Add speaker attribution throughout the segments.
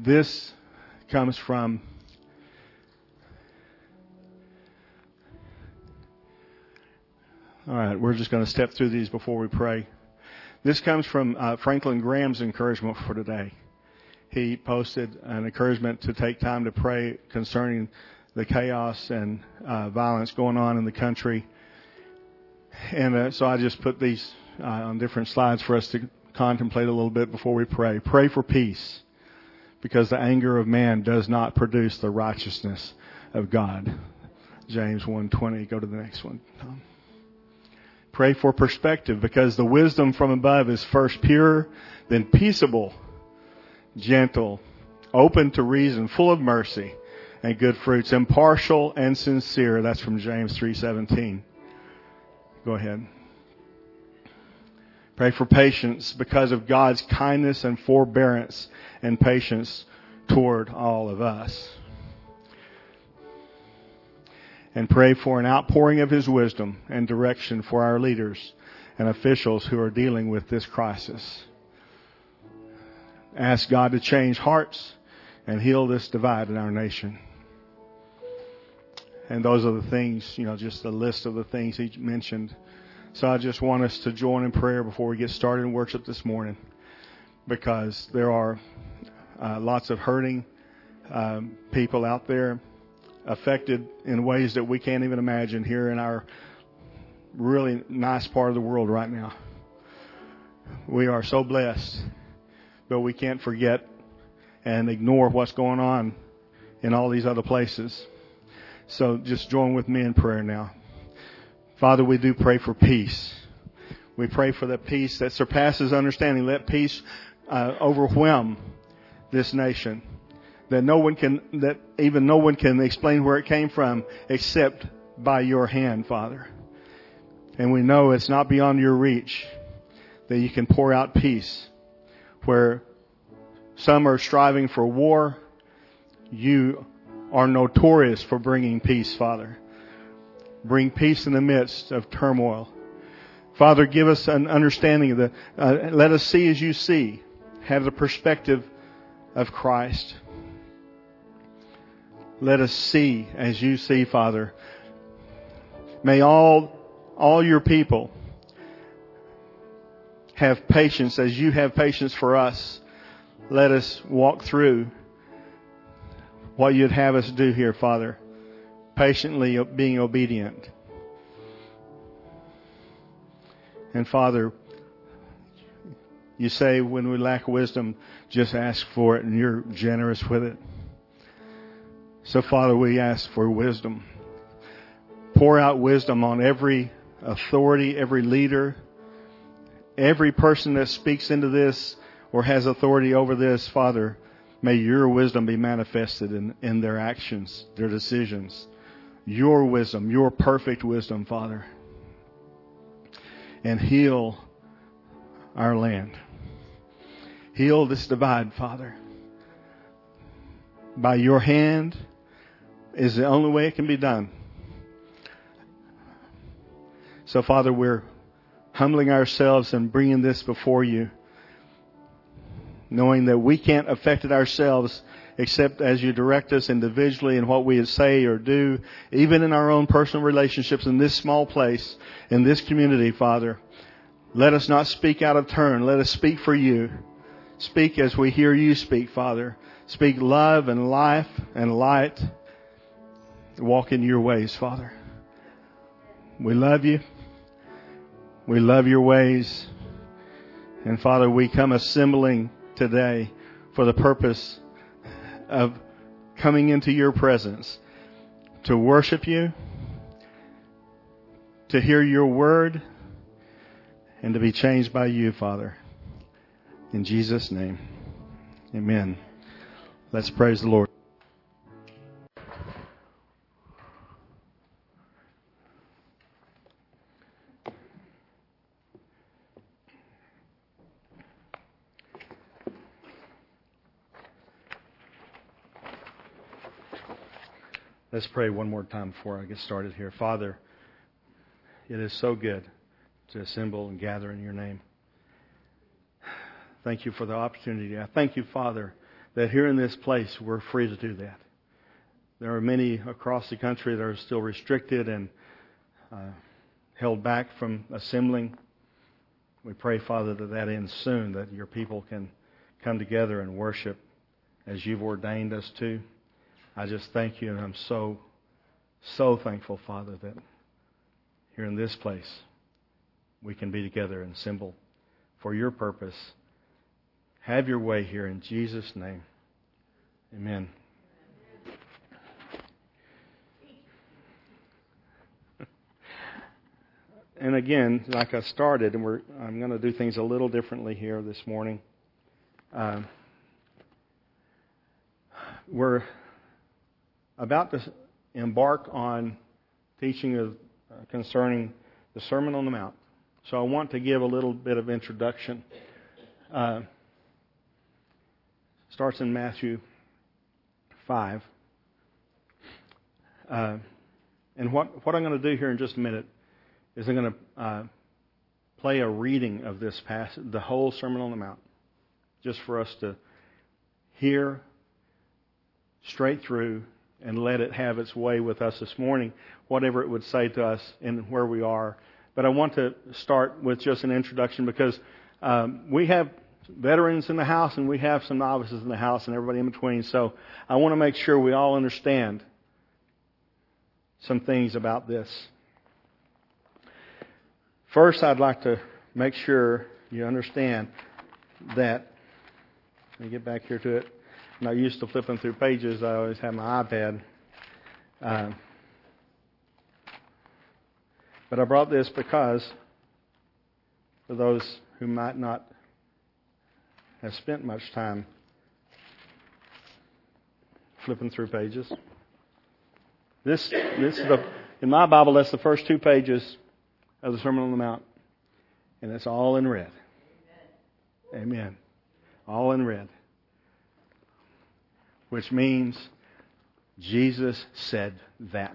Speaker 1: This comes from all right, we're just going to step through these before we pray. This comes from Franklin Graham's encouragement for today. He posted an encouragement to take time to pray concerning the chaos and violence going on in the country. And so I just put these on different slides for us to contemplate a little bit before we pray. Pray for peace, because the anger of man does not produce the righteousness of God. James 1:20. Go to the next one, Tom. Pray for perspective, because the wisdom from above is first pure, then peaceable, gentle, open to reason, full of mercy and good fruits, impartial and sincere. That's from James 3:17. Go ahead. Pray for patience, because of God's kindness and forbearance and patience toward all of us. And pray for an outpouring of His wisdom and direction for our leaders and officials who are dealing with this crisis. Ask God to change hearts and heal this divide in our nation. And those are the things, just a list of the things he mentioned. So I just want us to join in prayer before we get started in worship this morning, because there are lots of hurting people out there, affected in ways that we can't even imagine here in our really nice part of the world right now. We are so blessed, but we can't forget and ignore what's going on in all these other places. So just join with me in prayer now. Father, we do pray for peace. We pray for the peace that surpasses understanding. Let peace overwhelm this nation. That even no one can explain where it came from except by your hand, Father. And we know it's not beyond your reach that you can pour out peace. Where some are striving for war, you are notorious for bringing peace, Father. Bring peace in the midst of turmoil. Father, give us an understanding of let us see as you see. Have the perspective of Christ. Let us see as you see, Father. May all your people have patience as you have patience for us. Let us walk through what you'd have us do here, Father. Patiently being obedient. And Father, you say when we lack wisdom, just ask for it, and you're generous with it. So, Father, we ask for wisdom. Pour out wisdom on every authority, every leader, every person that speaks into this or has authority over this. Father, may your wisdom be manifested in their actions, their decisions. Your wisdom, your perfect wisdom, Father. And heal our land. Heal this divide, Father. By your hand is the only way it can be done. So, Father, we're humbling ourselves and bringing this before you, knowing that we can't affect it ourselves except as you direct us individually in what we say or do, even in our own personal relationships in this small place, in this community, Father. Let us not speak out of turn. Let us speak for you. Speak as we hear you speak, Father. Speak love and life and light. Walk in your ways, Father. We love you. We love your ways. And Father, we come assembling today for the purpose of coming into your presence to worship you, to hear your word, and to be changed by you, Father. In Jesus' name, amen. Let's praise the Lord. Let's pray one more time before I get started here. Father, it is so good to assemble and gather in your name. Thank you for the opportunity. I thank you, Father, that here in this place we're free to do that. There are many across the country that are still restricted and held back from assembling. We pray, Father, that ends soon, that your people can come together and worship as you've ordained us to. I just thank you, and I'm so thankful, Father, that here in this place we can be together and assemble for your purpose. Have your way here in Jesus' name. Amen. And again, like I started, and I'm going to do things a little differently here this morning. We're about to embark on teaching concerning the Sermon on the Mount. So I want to give a little bit of introduction. Starts in Matthew 5. And what I'm going to do here in just a minute is I'm going to play a reading of this passage, the whole Sermon on the Mount, just for us to hear straight through and let it have its way with us this morning, whatever it would say to us and where we are. But I want to start with just an introduction because we have veterans in the house and we have some novices in the house and everybody in between. So I want to make sure we all understand some things about this. First, I'd like to make sure you understand that, let me get back here to it. I'm not used to flipping through pages. I always have my iPad. But I brought this because for those who might not have spent much time flipping through pages. This is in my Bible, that's the first 2 pages of the Sermon on the Mount. And it's all in red. Amen. All in red. Which means Jesus said that.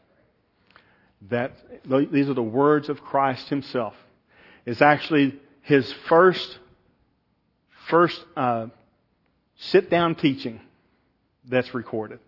Speaker 1: These are the words of Christ Himself. It's actually His first sit-down teaching that's recorded.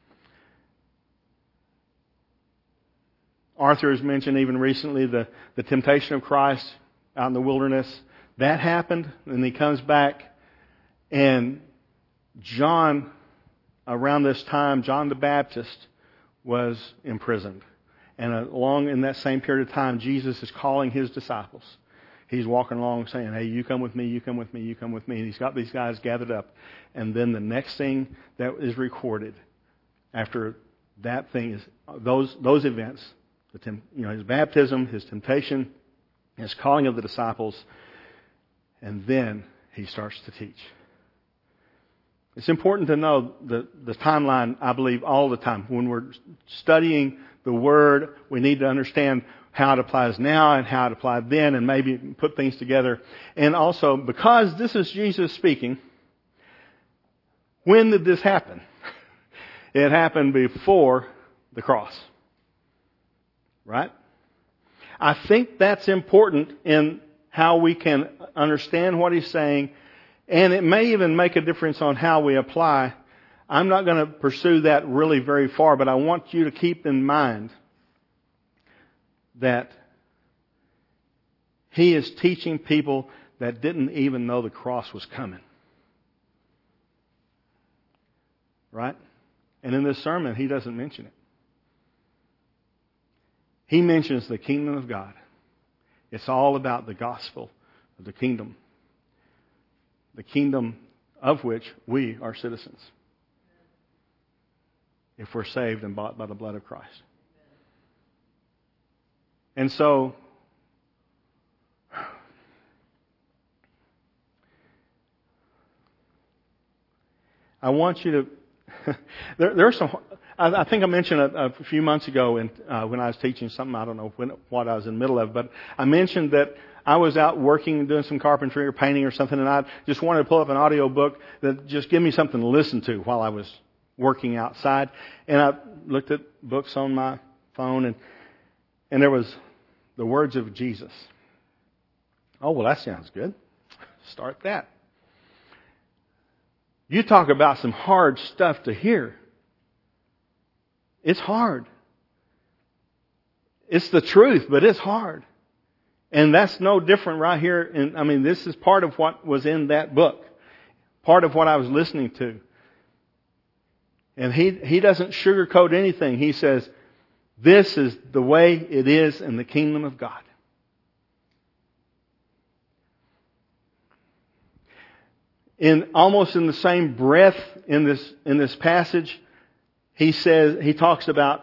Speaker 1: Arthur has mentioned even recently the temptation of Christ out in the wilderness. That happened, and He comes back, and John, around this time, John the Baptist was imprisoned. And along in that same period of time, Jesus is calling His disciples. He's walking along saying, hey, you come with me, you come with me, you come with me. And He's got these guys gathered up. And then the next thing that is recorded after that thing is those events, His baptism, His temptation, His calling of the disciples, and then He starts to teach. It's important to know the timeline, I believe, all the time. When we're studying the Word, we need to understand how it applies now and how it applied then, and maybe put things together. And also, because this is Jesus speaking, when did this happen? It happened before the cross. Right? I think that's important in how we can understand what He's saying, and it may even make a difference on how we apply. I'm not going to pursue that really very far, but I want you to keep in mind that He is teaching people that didn't even know the cross was coming. Right? And in this sermon, He doesn't mention it. He mentions the kingdom of God. It's all about the gospel of the kingdom of which we are citizens, if we're saved and bought by the blood of Christ. And so, I want you to... There's some... I think I mentioned a few months ago when I was teaching something, I don't know what I was in the middle of, but I mentioned that I was out working, doing some carpentry or painting or something, and I just wanted to pull up an audio book that just give me something to listen to while I was working outside. And I looked at books on my phone, and there was the words of Jesus. Oh, well, that sounds good. Start that.
Speaker 2: You talk about some hard stuff to hear. It's hard. It's the truth, but it's hard. And that's no different right here. This is part of what was in that book. Part of what I was listening to. And he doesn't sugarcoat anything. He says, this is the way it is in the kingdom of God. Almost in the same breath in this passage, he talks about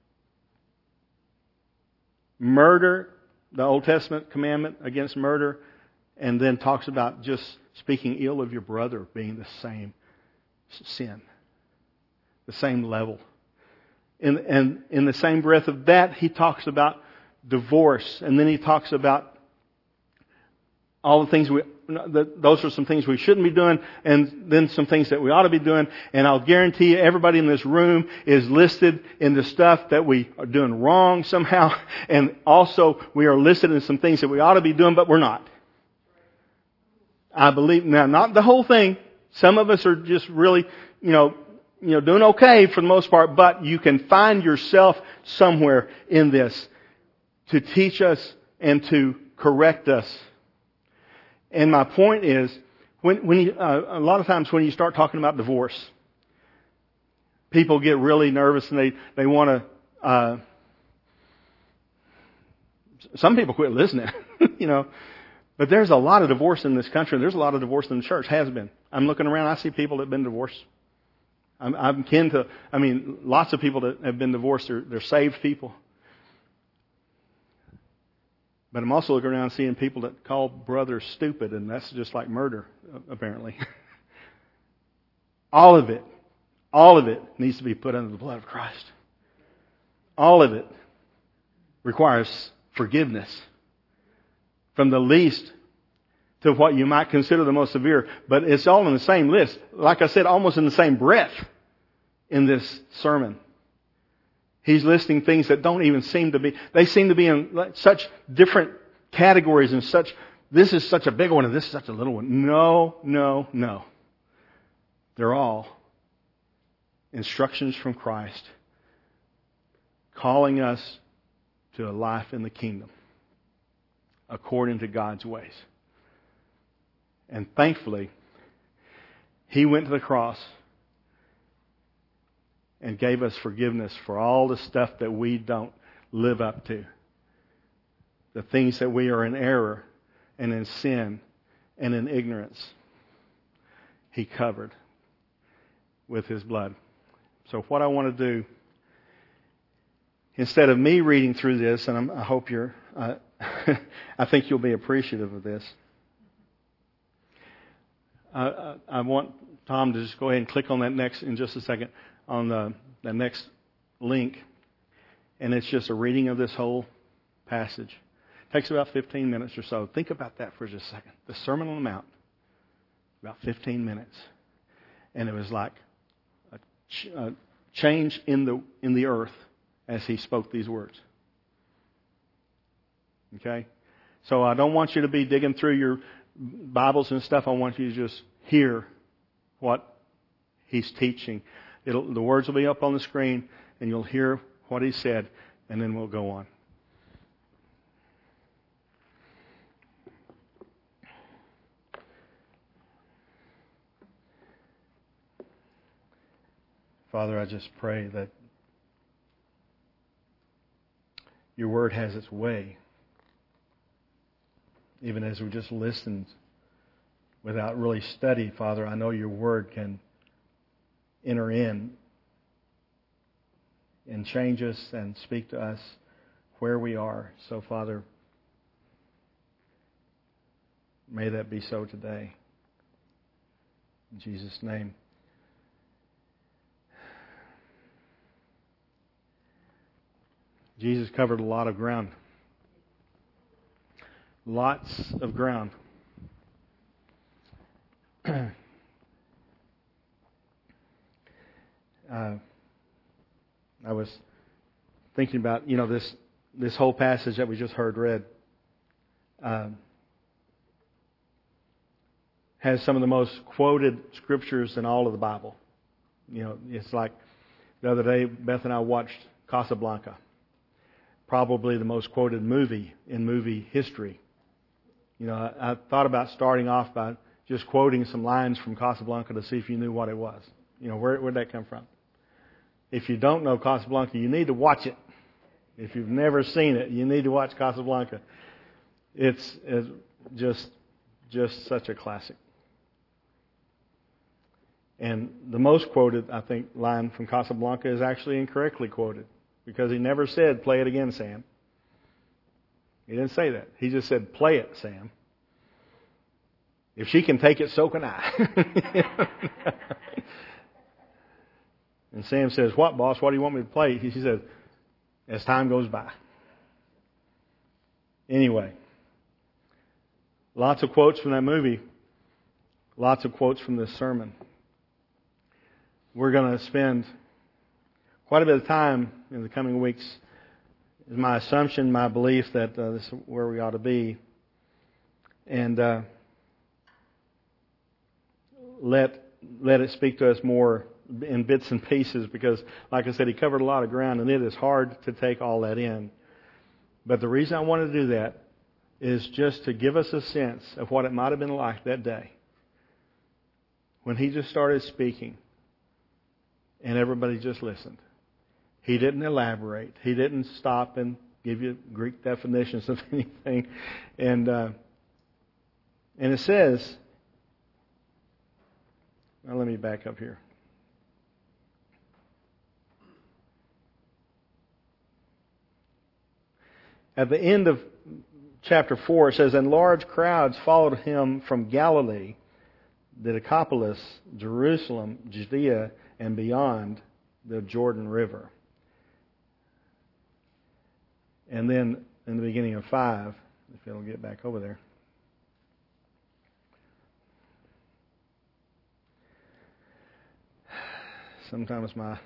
Speaker 2: murder, the Old Testament commandment against murder, and then talks about just speaking ill of your brother being the same sin, the same level. And in the same breath of that, he talks about divorce, and then he talks about all the things those are some things we shouldn't be doing, and then some things that we ought to be doing. And I'll guarantee you, everybody in this room is listed in the stuff that we are doing wrong somehow, and also we are listed in some things that we ought to be doing, but we're not. I believe now, not the whole thing. Some of us are just really, doing okay for the most part, but you can find yourself somewhere in this to teach us and to correct us. And my point is, a lot of times when you start talking about divorce, people get really nervous and they want to. Some people quit listening, But there's a lot of divorce in this country. There's a lot of divorce in the church. Has been. I'm looking around. I see people that have been divorced. I'm kin to. Lots of people that have been divorced. They're saved people. But I'm also looking around seeing people that call brothers stupid, and that's just like murder, apparently. All of it needs to be put under the blood of Christ. All of it requires forgiveness. From the least to what you might consider the most severe. But it's all in the same list. Like I said, almost in the same breath in this sermon. He's listing things that don't even seem to be, they seem to be in such different categories and such, this is such a big one and this is such a little one. No. They're all instructions from Christ calling us to a life in the kingdom according to God's ways. And thankfully, He went to the cross and gave us forgiveness for all the stuff that we don't live up to. The things that we are in error and in sin and in ignorance. He covered with His blood. So what I want to do, instead of me reading through this, and I hope you're, I think you'll be appreciative of this. I want Tom to just go ahead and click on that next in just a second. On the next link, and it's just a reading of this whole passage. It takes about 15 minutes or so. Think about that for just a second. The Sermon on the Mount, about 15 minutes, and it was like a change in the earth as He spoke these words. Okay, so I don't want you to be digging through your Bibles and stuff. I want you to just hear what He's teaching. The words will be up on the screen, and you'll hear what He said, and then we'll go on. Father, I just pray that Your Word has its way, even as we just listened without really study. Father, I know Your Word can enter in and change us and speak to us where we are. So, Father, may that be so today. In Jesus' name. Jesus covered a lot of ground. Lots of ground. I was thinking about, this whole passage that we just heard read. has some of the most quoted scriptures in all of the Bible. You know, it's like the other day, Beth and I watched Casablanca, probably the most quoted movie in movie history. You know, I thought about starting off by just quoting some lines from Casablanca to see if you knew what it was. You know, where'd that come from? If you don't know Casablanca, you need to watch it. If you've never seen it, you need to watch Casablanca. It's just such a classic. And the most quoted, I think, line from Casablanca is actually incorrectly quoted, because he never said, "Play it again, Sam." He didn't say that. He just said, "Play it, Sam. If she can take it, so can I." And Sam says, "What, boss? What do you want me to play?" He says, "As time goes by." Anyway, lots of quotes from that movie. Lots of quotes from this sermon. We're going to spend quite a bit of time in the coming weeks. Is my assumption, my belief that this is where we ought to be. And let it speak to us more in bits and pieces, because, like I said, he covered a lot of ground, and it is hard to take all that in. But the reason I wanted to do that is just to give us a sense of what it might have been like that day when he just started speaking and everybody just listened. He didn't elaborate. He didn't stop and give you Greek definitions of anything. And it says, well, let me back up here. At the end of chapter 4, it says, "And large crowds followed him from Galilee, the Decapolis, Jerusalem, Judea, and beyond the Jordan River." And then in the beginning of 5, if it'll get back over there. Sometimes my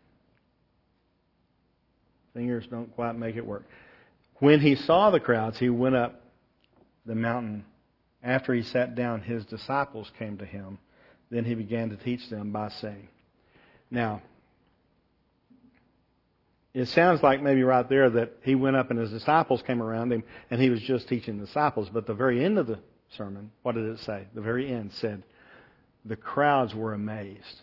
Speaker 2: fingers don't quite make it work. "When he saw the crowds, he went up the mountain. After he sat down, his disciples came to him. Then he began to teach them by saying." Now, it sounds like maybe right there that he went up and his disciples came around him and he was just teaching the disciples. But the very end of the sermon, what did it say? The very end said, the crowds were amazed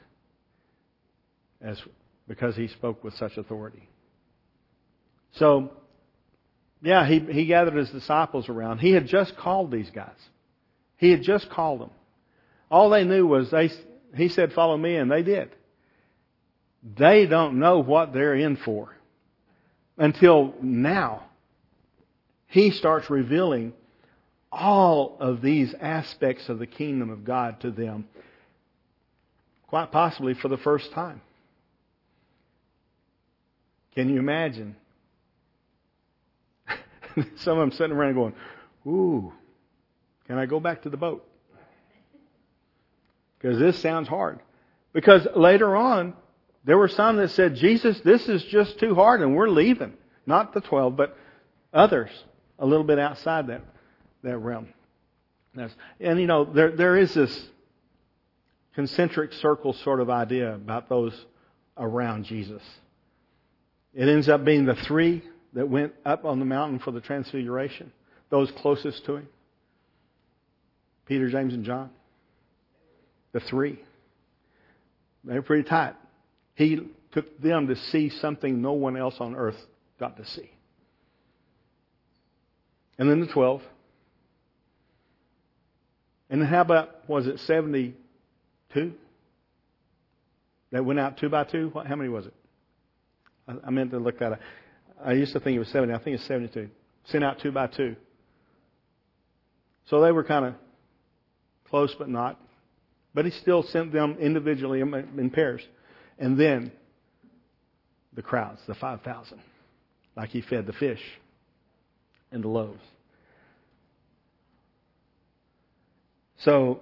Speaker 2: because he spoke with such authority. So, yeah, he gathered his disciples around. He had just called these guys. He had just called them. All they knew was he said, "Follow me," and they did. They don't know what they're in for until now. He starts revealing all of these aspects of the kingdom of God to them, quite possibly for the first time. Can you imagine? Some of them sitting around going, "Ooh, can I go back to the boat?" Because this sounds hard. Because later on, there were some that said, "Jesus, this is just too hard and we're leaving." Not the 12, but others a little bit outside that realm. And you know, there is this concentric circle sort of idea about those around Jesus. It ends up being the 3 that went up on the mountain for the transfiguration, those closest to him. Peter, James, and John. The 3. They were pretty tight. He took them to see something no one else on earth got to see. And then the 12. And then how about, was it 72? That went out 2 by 2? How many was it? I meant to look that up. I used to think it was 70. I think it's 72. Sent out 2 by 2. So they were kind of close but not. But he still sent them individually in pairs. And then the crowds, the 5,000. Like he fed the fish and the loaves. So,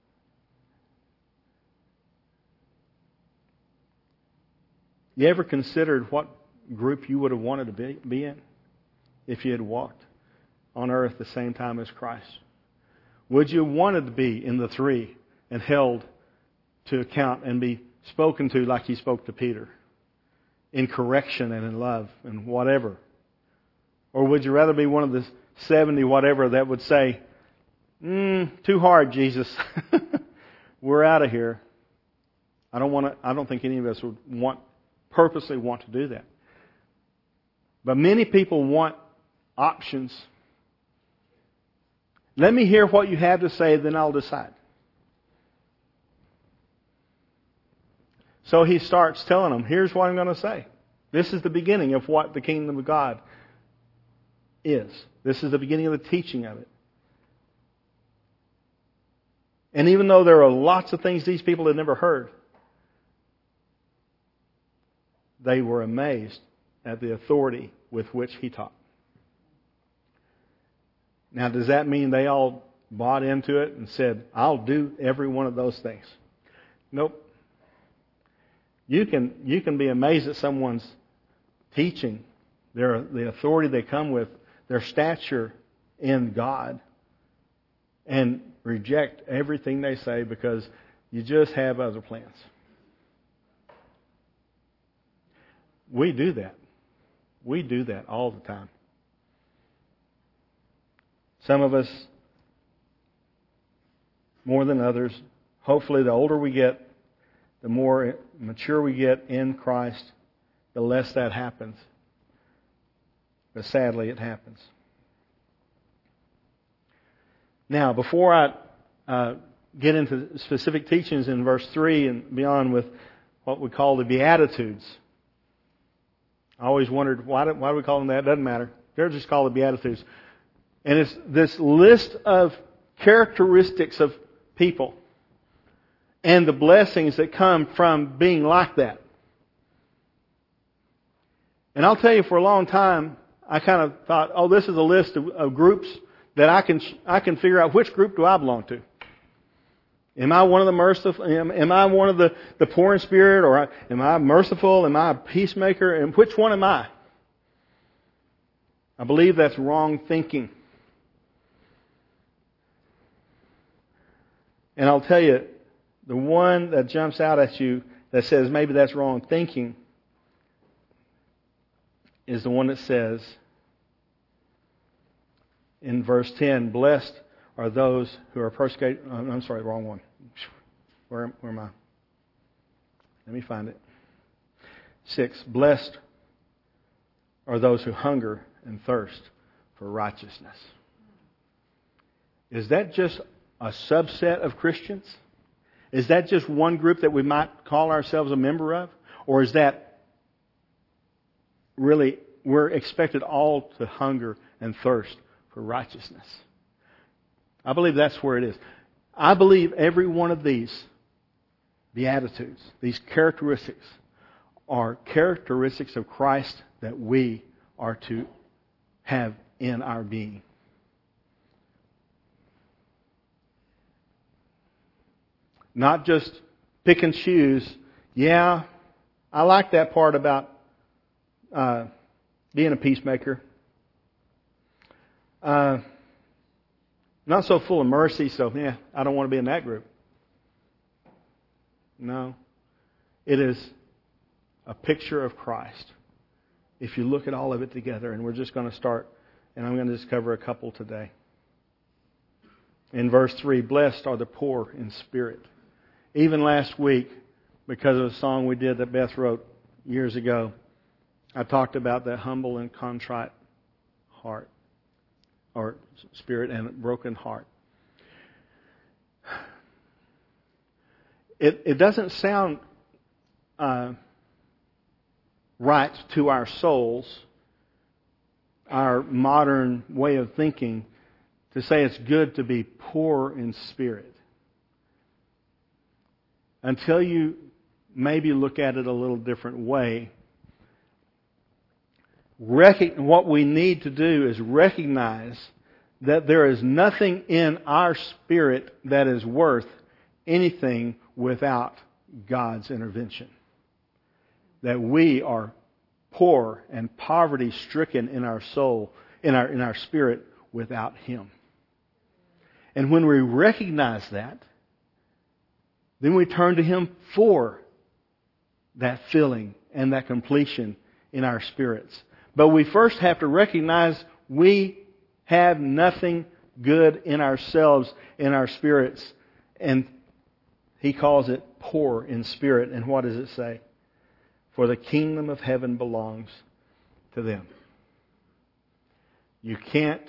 Speaker 2: you ever considered what group you would have wanted to be in if you had walked on earth the same time as Christ? Would you have wanted to be in the three and held to account and be spoken to like He spoke to Peter? In correction and in love and whatever. Or would you rather be one of the 70 whatever that would say, too hard, Jesus. We're out of here. I don't think any of us would purposely want to do that. But many people want options. Let me hear what you have to say, then I'll decide. So He starts telling them, here's what I'm going to say. This is the beginning of what the kingdom of God is. This is the beginning of the teaching of it. And even though there are lots of things these people had never heard, they were amazed at the authority with which He taught. Now, does that mean they all bought into it and said, I'll do every one of those things? Nope. You can be amazed at someone's teaching, the authority they come with, their stature in God, and reject everything they say because you just have other plans. We do that. We do that all the time. Some of us more than others. Hopefully, the older we get, the more mature we get in Christ, the less that happens. But sadly, it happens. Now, before I get into specific teachings in verse 3 and beyond with what we call the Beatitudes, I always wondered, why do we call them that? It doesn't matter. They're just called the Beatitudes. And it's this list of characteristics of people and the blessings that come from being like that. And I'll tell you, for a long time, I kind of thought, this is a list of groups that I can figure out which group do I belong to. Am I one of the merciful? Am I one of the poor in spirit? Or am I merciful? Am I a peacemaker? And which one am I? I believe that's wrong thinking. And I'll tell you, the one that jumps out at you that says maybe that's wrong thinking is the one that says in verse 10, blessed are those who are persecuted. I'm sorry, wrong one. Where am I? Let me find it. 6, blessed are those who hunger and thirst for righteousness. Is that just a subset of Christians? Is that just one group that we might call ourselves a member of? Or is that really, we're expected all to hunger and thirst for righteousness? I believe that's where it is. I believe every one of these Beatitudes, these characteristics, are characteristics of Christ that we are to have in our being. Not just pick and choose. Yeah, I like that part about being a peacemaker. Not so full of mercy, so I don't want to be in that group. No. It is a picture of Christ. If you look at all of it together, and we're just going to start, and I'm going to just cover a couple today. In verse 3, blessed are the poor in spirit. Even last week, because of a song we did that Beth wrote years ago, I talked about that humble and contrite heart, or spirit and broken heart. It doesn't sound right to our souls, our modern way of thinking, to say it's good to be poor in spirit. Until you maybe look at it a little different way. What we need to do is recognize that there is nothing in our spirit that is worth anything without God's intervention. That we are poor and poverty-stricken in our soul, in our spirit, without Him. And when we recognize that, then we turn to Him for that filling and that completion in our spirits. But we first have to recognize we have nothing good in ourselves, in our spirits. And He calls it poor in spirit. And what does it say? For the kingdom of heaven belongs to them. You can't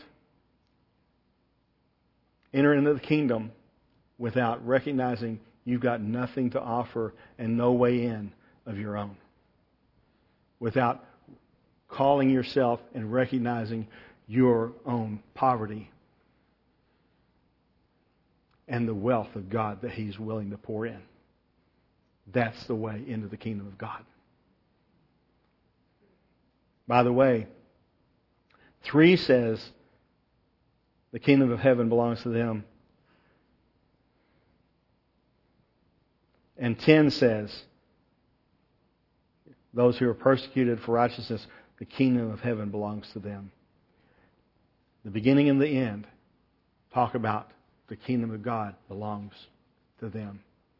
Speaker 2: enter into the kingdom without recognizing you've got nothing to offer and no way in of your own. Without calling yourself and recognizing your own poverty and the wealth of God that He's willing to pour in. That's the way into the kingdom of God. By the way, 3 says the kingdom of heaven belongs to them. And 10 says, those who are persecuted for righteousness, the kingdom of heaven belongs to them. The beginning and the end talk about the kingdom of God belongs to them.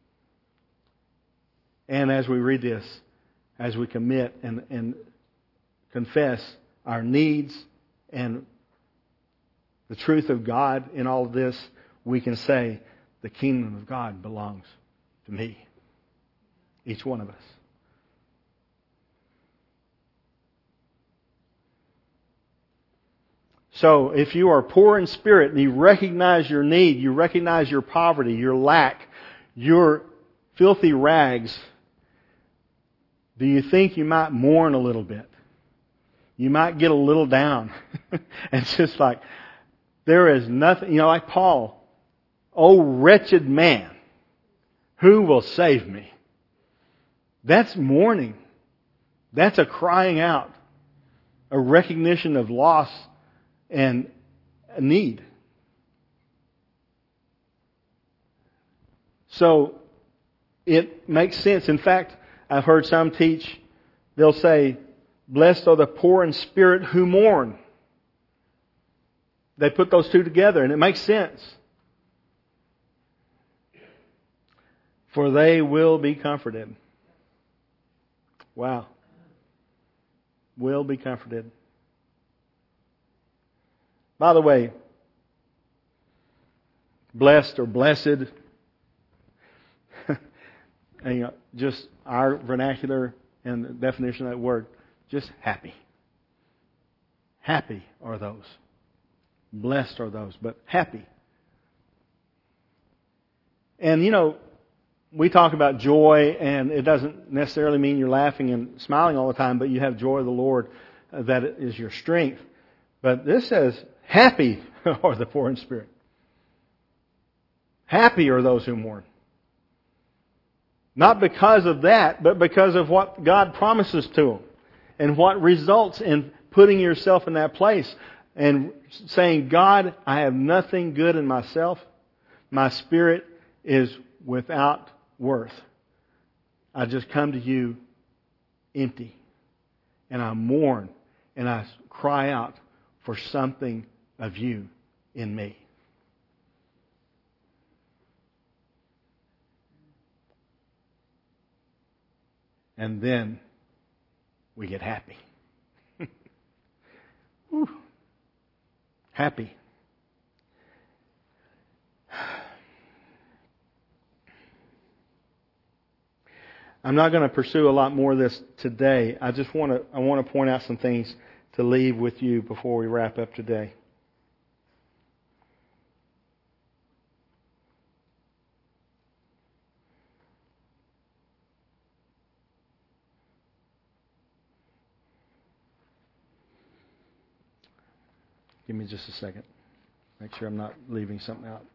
Speaker 2: And as we read this, as we commit and confess our needs and the truth of God in all of this, we can say, the kingdom of God belongs to me. Each one of us. So, if you are poor in spirit and you recognize your need, you recognize your poverty, your lack, your filthy rags, do you think you might mourn a little bit? You might get a little down. It's just like, there is nothing, like Paul, "O wretched man, who will save me?" That's mourning. That's a crying out, a recognition of loss and a need. So, it makes sense. In fact, I've heard some teach, they'll say, "Blessed are the poor in spirit who mourn." They put those two together, and it makes sense. For they will be comforted. Wow. Will be comforted. By the way, blessed or blessed, and, just our vernacular and the definition of that word, just happy. Happy are those. Blessed are those, but happy. And we talk about joy, and it doesn't necessarily mean you're laughing and smiling all the time, but you have joy of the Lord that is your strength. But this says, happy are the poor in spirit. Happy are those who mourn. Not because of that, but because of what God promises to them. And what results in putting yourself in that place and saying, God, I have nothing good in myself. My spirit is without worth. I just come to you empty. And I mourn and I cry out for something of you in me. And then we get happy. Whew. Happy. I'm not going to pursue a lot more of this today. I want to point out some things to leave with you before we wrap up today. Give me just a second. Make sure I'm not leaving something out.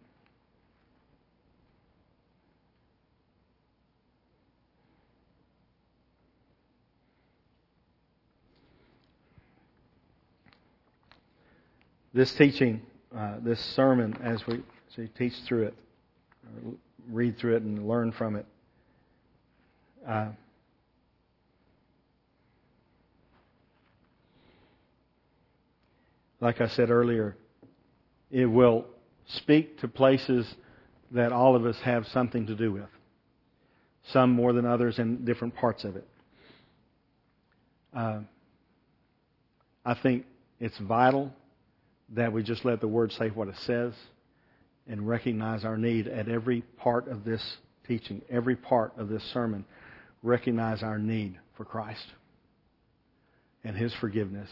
Speaker 2: This teaching, this sermon, as we teach through it, read through it and learn from it, like I said earlier, it will speak to places that all of us have something to do with. Some more than others in different parts of it. I think it's vital that we just let the Word say what it says and recognize our need at every part of this teaching, every part of this sermon. Recognize our need for Christ and His forgiveness,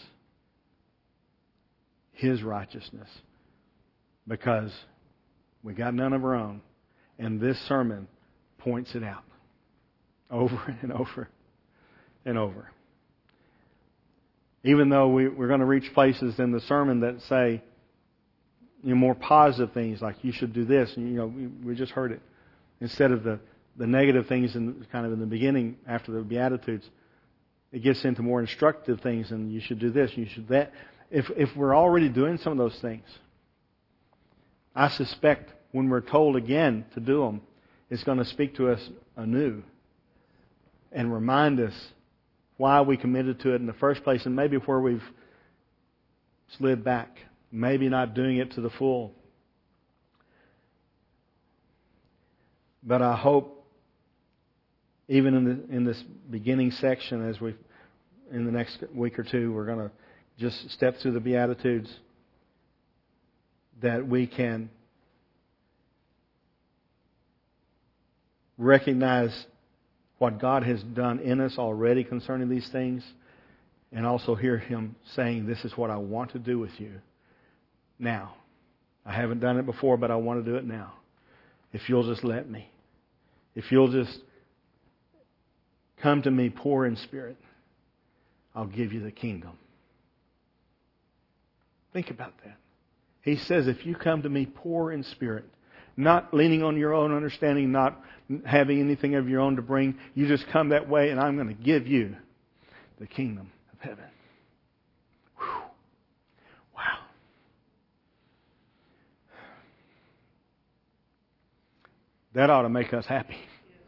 Speaker 2: His righteousness, because we got none of our own, and this sermon points it out over and over and over. Even though we're going to reach places in the sermon that say, more positive things like you should do this, and we just heard it, instead of the negative things in the beginning after the Beatitudes, it gets into more instructive things, and you should do this, you should that. If we're already doing some of those things, I suspect when we're told again to do them, it's going to speak to us anew and remind us why we committed to it in the first place, and maybe where we've slid back, maybe not doing it to the full. But I hope, even in this beginning section, as in the next week or two, we're going to just step through the Beatitudes, that we can recognize what God has done in us already concerning these things, and also hear Him saying, this is what I want to do with you now. I haven't done it before, but I want to do it now. If you'll just let me. If you'll just come to me poor in spirit, I'll give you the kingdom. Think about that. He says, if you come to me poor in spirit, not leaning on your own understanding, not having anything of your own to bring, you just come that way, and I'm going to give you the kingdom of heaven. Whew. Wow. That ought to make us happy.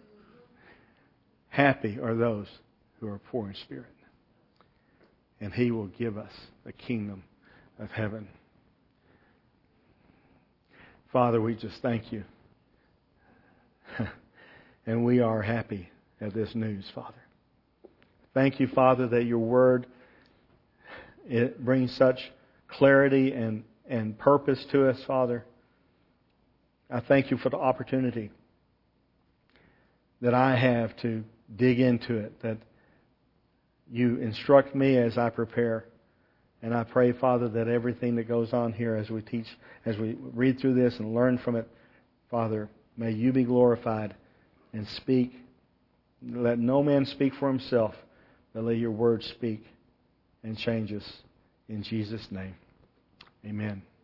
Speaker 2: Happy are those who are poor in spirit, and He will give us the kingdom of heaven. Father, we just thank you. And we are happy at this news, Father. Thank you, Father, that your word, it brings such clarity and purpose to us, Father. I thank you for the opportunity that I have to dig into it, that you instruct me as I prepare. And I pray, Father, that everything that goes on here as we teach, as we read through this and learn from it, Father, may you be glorified and speak. Let no man speak for himself, but let your word speak and change us. In Jesus' name, amen.